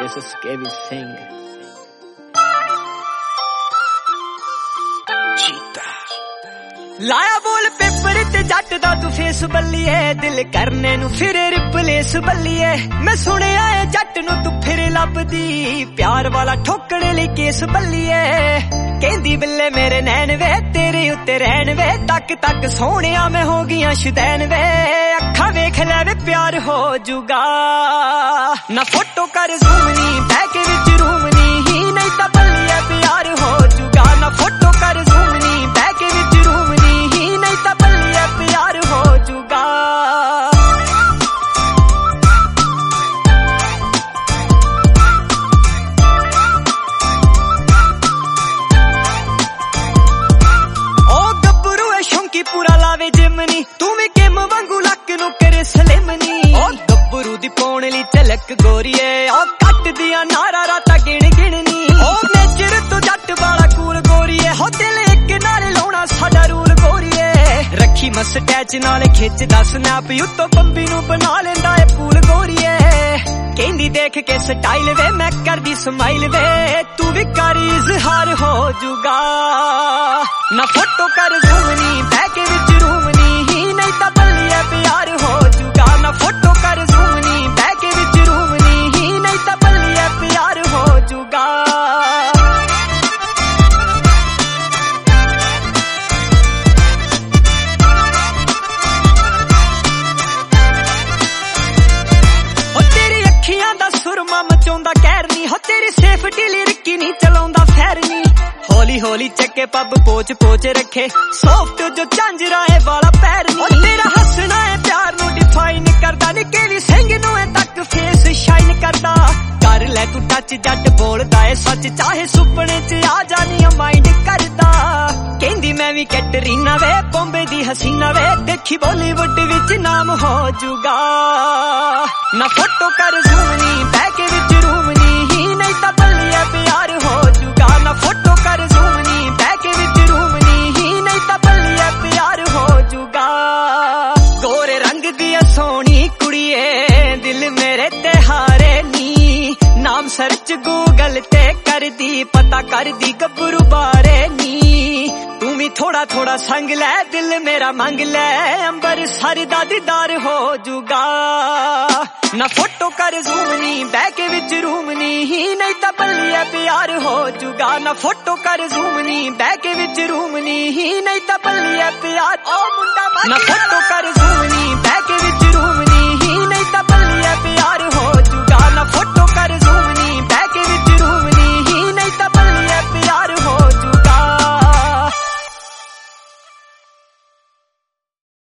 This is KB Singh. ਲਾਇਆ ਬੋਲ paper ਤੇ ਜੱਟ ਦਾ ਤੂੰ ਫੇਸ ਬੱਲੀਏ, ਦਿਲ ਕਰਨੇ ਨੂੰ ਫਿਰ ਰਿਪਲੇਸ ਬੱਲੀਏ। ਮੈਂ ਸੁਣਿਆ ਏ ਜੱਟ ਨੂੰ ਤੂੰ ਫਿਰ ਲੱਭਦੀ, ਪਿਆਰ ਵਾਲਾ ਠੋਕਣ ਲਈ ਕੇਸ ਬੱਲੀਏ। ਕਹਿੰਦੀ ਬਿੱਲੇ ਮੇਰੇ ਨੈਣ ਵੇ ਤੇਰੇ ਉੱਤੇ ਰਹਿਣ ਵੇ, ਤੱਕ ਤੱਕ ਸੋਹਣਿਆ ਮੈਂ ਹੋ ਗਈਆਂ ਸ਼ੁਦੈਨ ਵੇ। ਅੱਖਾਂ ਵੇਖ ਲੈ ਵੇ ਪਿਆਰ ਹੋ ਜੂਗਾ, ਨਾ ਫੋਟੋ ਕਰ ਜ਼ੂਮ ਨੀ ਬਹਿ ਕੇ ਵਿੱਚ ਰੂਮ ਨੀ, ਨਹੀਂ ਤਾਂ ਬੱਲੀਏ ਪਿਆਰ ਹੋ ਜੂਗਾ। ਨਾ ਫੋਟੋ ਕਰ ਜ਼ੂਮ ਨੀ ਬਹਿ ਕੇ ਵਿੱਚ ਰੂਮ ਨੀ, ਨਹੀਂ ਤਾਂ ਬੱਲੀਏ ਪਿਆਰ ਹੋ ਜੂਗਾ। ਪੂਰਾ ਲਾਵੇ ਜਿਮ ਨੀ, ਤੂੰ ਵੀ ਕਿਮ ਵਾਂਗੂ ਲੱਕ ਨੂੰ ਕਰੇ ਸਲਿਮ ਨੀ। ਉਹ ਗੱਭਰੂ ਦੀ ਪੌਣ ਲਈ ਝਲਕ ਗੋਰੀਏ, ਉਹ ਕੱਟਦੀਆਂ ਨਾਰਾ ਰਾਤਾਂ ਗਿਣ ਗਿਣ ਨੀ। ਉਹ ਨੇਚਰ ਤੋਂ ਜੱਟ ਵਾਲਾ ਕੂਲ ਗੋਰੀਏ, ਹੋ ਦਿਲ ਇੱਕ ਨਾਲ ਲਾਉਣਾ ਸਾਡਾ ਰੂਲ ਗੋਰੀਏ। ਰੱਖੀ ਮਸਟੈਚ ਨਾਲ ਖਿੱਚਦਾ ਸਨੈਪ, ਉੱਤੋਂ ਬੰਬੀ ਨੂੰ ਬਣਾ ਲੈਂਦਾ ਏ ਫੂਲ ਗੋਰੀਏ। ਕਹਿੰਦੀ ਦੇਖ ਕੇ ਸਟਾਈਲ ਵੇ ਮੈਂ ਕਰਦੀ ਸਮਾਈਲ ਵੇ, ਤੂੰ ਵੀ ਕਰ ਇਜ਼ਹਾਰ ਹੋ ਜੂਗਾ। ਨਾ ਫੋਟੋ ਕਰ ਜ਼ੂਮ ਨੀ ਬਹਿ ਕੇ ਵਿੱਚ ਰੂਮ ਨੀ, ਨਹੀਂ ਤਾਂ ਬੱਲੀਏ ਪਿਆਰ ਹੋ ਜੂਗਾ। ਨਾ ਫੋਟੋ ਕਰ ਜ਼ੂਮ ਨੀ ਬਹਿ ਕੇ ਵਿੱਚ ਰੂਮ ਨੀ, ਨਹੀਂ ਤਾਂ ਬੱਲੀਏ ਪਿਆਰ ਹੋ ਜੂਗਾ। ਸੁਰਮਾ ਮਚਾਉਂਦਾ ਕਹਿਰ ਨੀ, ਹੋ ਤੇਰੀ ਸੇਫਟੀ ਲਈ ਰਿੱਕੀ ਨੀ ਚਲਾਉਂਦਾ ਫੈਰ ਨੀ। ਹੌਲੀ ਹੌਲੀ ਚੱਕੇ ਪੱਬ ਪੋਚ ਪੋਚ ਰੱਖੇ, ਸੌਫਟ ਜੋ ਝਾਂਜਰਾ ਏ ਵਾਲਾ ਪੈਰ ਨੀ। ਤੇਰਾ ਹੱਸਣਾ ਏ ਪਿਆਰ ਨੂੰ ਡਿਫਾਈਨ ਕਰਦਾ, ਨਿੱਕੇ ਵੀ ਸਿੰਘ ਨੂੰ ਏ ਤੱਕ ਫੇਸ ਸ਼ਾਈਨ ਕਰਦਾ। ਕਰ ਲੈ ਤੂੰ ਟੱਚ ਜੱਟ ਬੋਲਦਾ ਏ ਸੱਚ, ਚਾਹੇ ਸੁਪਨੇ ਚ ਆ ਜਾਨੀ ਮਾਈਂਡ ਕਰਦਾ। ਕਹਿੰਦੀ ਮੈਂ ਵੀ ਕੈਟਰੀਨਾ ਵੇ ਬੰਬੇ ਦੀ ਹਸੀਨਾ ਵੇ, ਦੇਖੀ ਬਾਲੀਵੁੱਡ ਵਿੱਚ ਨਾਮ ਹੋ ਜੂਗਾ। ਨਾ ਫੋਟੋ ਕਰ ਜ਼ੂਮ ਨੀ ਬਹਿ ਕੇ ਵਿੱਚ ਰੂਮ ਨੀ, ਨਹੀਂ ਤਾਂ ਬੱਲੀਏ ਪਿਆਰ ਹੋ ਜੂਗਾ। ਨਾ ਫੋਟੋ ਕਰ ਜ਼ੂਮ ਨੀ ਬਹਿ ਕੇ ਵਿੱਚ ਰੂਮ ਨੀ, ਨਹੀਂ ਤਾਂ ਬੱਲੀਏ ਪਿਆਰ ਹੋ ਜੂਗਾ। ਗੋਰੇ ਰੰਗ ਦੀ ਸੋਹਣੀ ਕੁੜੀਏ, ਦਿਲ ਮੇਰੇ ਤੇ ਹਾਰੇ ਨੀ। ਨਾਮ ਸਰਚ ਗੂਗਲ ਤੇ ਕਰਦੀ, ਪਤਾ ਕਰਦੀ ਗੱਭਰੂ ਬਾਰੇ ਨੀ। ਤੂੰ ਵੀ ਥੋੜਾ ਥੋੜਾ ਸੰਗ ਲੈ, ਦਿਲ ਮੇਰਾ ਮੰਗ ਲੈ, ਅੰਬਰਸਰ ਦਾ ਦੀਦਾਰ ਹੋ ਜੂਗਾ। ਨਾ ਫੋਟੋ ਕਰ ਜ਼ੂਮ ਨੀ ਬਹਿ ਕੇ ਵਿੱਚ ਰੂਮ ਨੀ, ਨਹੀਂ ਤਾਂ ਬੱਲੀਏ ਪਿਆਰ ਹੋ ਜੂਗਾ। ਨਾ ਫੋਟੋ ਕਰ ਜ਼ੂਮ ਨੀ ਬਹਿ ਕੇ ਵਿੱਚ ਰੂਮ ਨੀ, ਨਹੀਂ ਤਾਂ ਬੱਲੀਏ ਪਿਆਰ। ਉਹ ਮੁੰਡਾ ਨਾ ਫੋਟੋ ਕਰ ਜ਼ੂਮ ਨੀ ਬਹਿ ਕੇ